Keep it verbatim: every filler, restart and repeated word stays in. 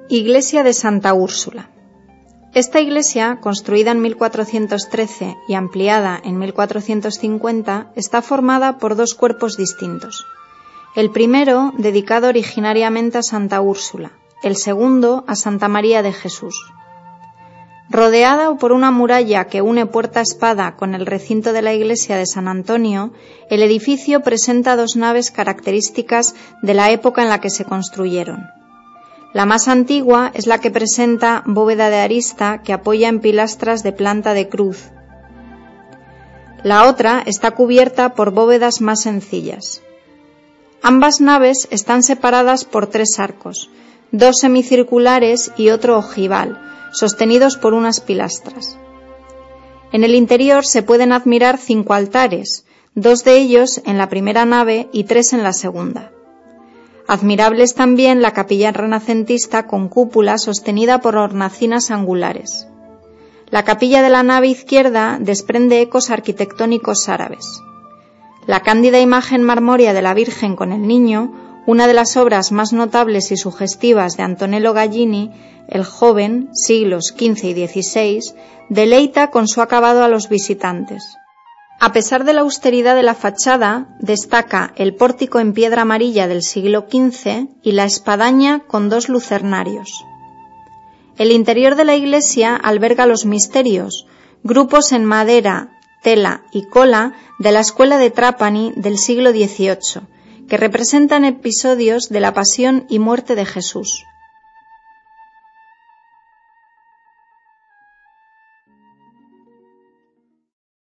Iglesia de Santa Úrsula. Esta iglesia, construida en mil cuatrocientos trece y ampliada en mil cuatrocientos cincuenta, está formada por dos cuerpos distintos. El primero, dedicado originariamente a Santa Úrsula, el segundo a Santa María de Jesús. Rodeada por una muralla que une Puerta Espada con el recinto de la iglesia de San Antonio, el edificio presenta dos naves características de la época en la que se construyeron. La más antigua es la que presenta bóveda de arista que apoya en pilastras de planta de cruz. La otra está cubierta por bóvedas más sencillas. Ambas naves están separadas por tres arcos, dos semicirculares y otro ojival, sostenidos por unas pilastras. En el interior se pueden admirar cinco altares, dos de ellos en la primera nave y tres en la segunda. Admirable es también la capilla renacentista con cúpula sostenida por hornacinas angulares. La capilla de la nave izquierda desprende ecos arquitectónicos árabes. La cándida imagen marmórea de la Virgen con el Niño, una de las obras más notables y sugestivas de Antonello Gallini, el joven, siglos quince y dieciséis, deleita con su acabado a los visitantes. A pesar de la austeridad de la fachada, destaca el pórtico en piedra amarilla del siglo quince y la espadaña con dos lucernarios. El interior de la iglesia alberga los misterios, grupos en madera, tela y cola de la escuela de Trapani del siglo dieciocho, que representan episodios de la pasión y muerte de Jesús.